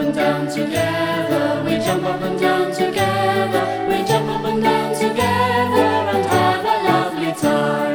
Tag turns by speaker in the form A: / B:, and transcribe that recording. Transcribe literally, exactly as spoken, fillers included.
A: and down together. We jump up and down together. We jump up and down together and have a lovely time.